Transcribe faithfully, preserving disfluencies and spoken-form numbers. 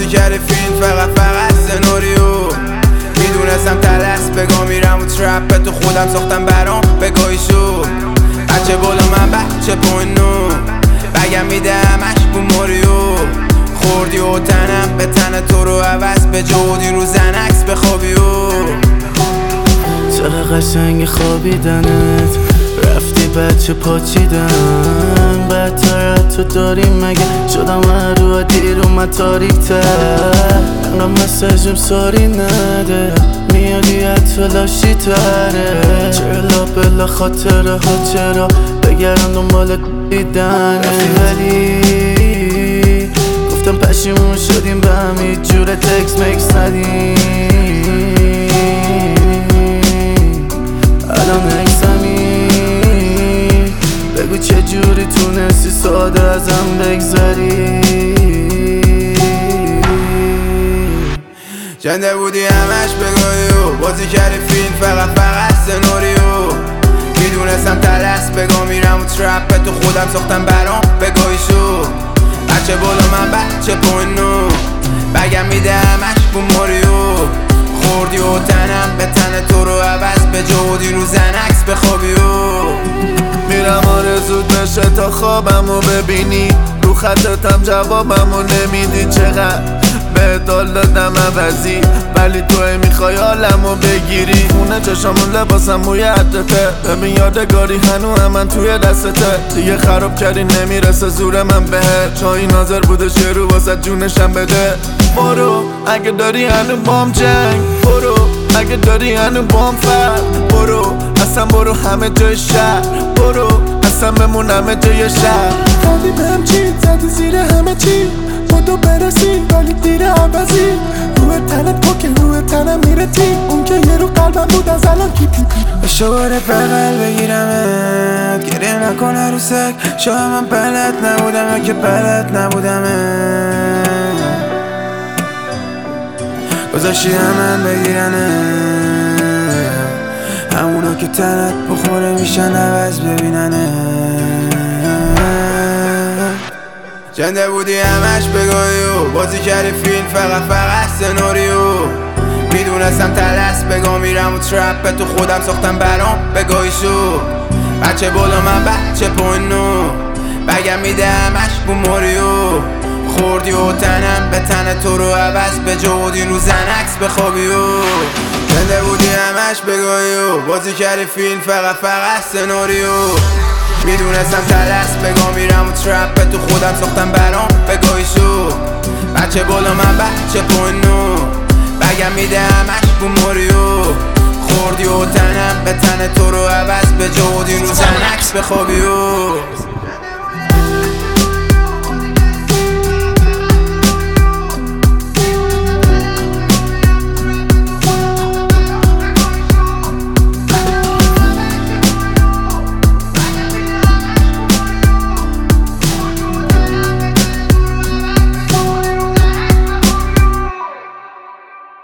بازی کردی فیلم فقط فقط سناریو. میدونستم تلس بگاه میرم و ترپ تو خودم ساختم برام بگاهی شد. بچه بالا من بچه پوینو بگم میده همش بو ماریو. خوردی و تنم به تن تو رو عوض به جودی رو زنکس بخوابی و چرا قشنگ خوابیدنت رفتی بچه پاچیدن. بدتر تو داریم مگه شدم هر رو دیر اومد تاریک تر. انقدر مساجم ساری نده میادی حتی لاشی تره. چرا بلا خاطره ها چرا بگردم دنبال دیدن ولی گفتم پشیمون شدیم به همین جور تکس مکس ندیم. الان اکسمی بگو چه جوری تونستی ساده ازم بگذری. جنده بودی همش بگاهی و بازی کردی فیلم فقط فقط سناریو. میدونستم تلس بگاه میرم و ترپ تو خودم ساختم برام بگاهی شد. بچه بالا من بچه پوینو بگم میده همش بو ماریو. خوردی و تنم به تن تو رو عوض به جودی رو زنکس بخوابی و میرم آرزود بشه تا خوابمو ببینی. رو خطتم جوابمو نمیدی. چقدر به دال دادم عوضی ولی توی میخوای حالمو بگیری. خونه چشامون لباسم موی عدته ببین یادگاری هنو هم من توی دستته. دیگه خراب کردی نمیرسه زور من بهت. چایی ناظر بودش یه رو واسه جونشم بده. برو اگه داری هنو بام جنگ برو. اگه داری هنو بام فرد برو. اصلا برو همه جای شهر برو. اصلا بمون همه جای شهر. دادی بهم چی زدی زیر همه چی بودو برسی ولی دیر عوضی. روی تنت پاکه روی تنم میره تی. اون که یه رو قلبم بود از الان کی پی پی. اشتباره بغل بگیرمت گریه نکن عروسک. شاید من بلد نبودم که بلد نبودم گذاشتی همن بگیرنه. همونا که تنت بخوره میشن عوض ببیننه. جنده بودی همش بگاهی و بازی کردی فیلم فقط فقط سناریو. میدونستم تلس بگاه میرم و ترپ تو خودم ساختم برام بگاهی شد. بچه بالا من بچه پوینو بگم میده همش بو ماریو. خوردی و تنم به تن تو رو عوض به جودی رو زنکس بخوابی و جنده بودی همش بگاهی و بازی کردی فیلم فقط فقط سناریو. میدونستم تلس بگاه میرم و ترپ تو خودم ساختم برام بگاهی شد. بچه بالا من بچه پوینو بگم میده همش بو ماریو. خوردی و تنم به تن تو رو عوض به جودی رو زنکس بخوابی و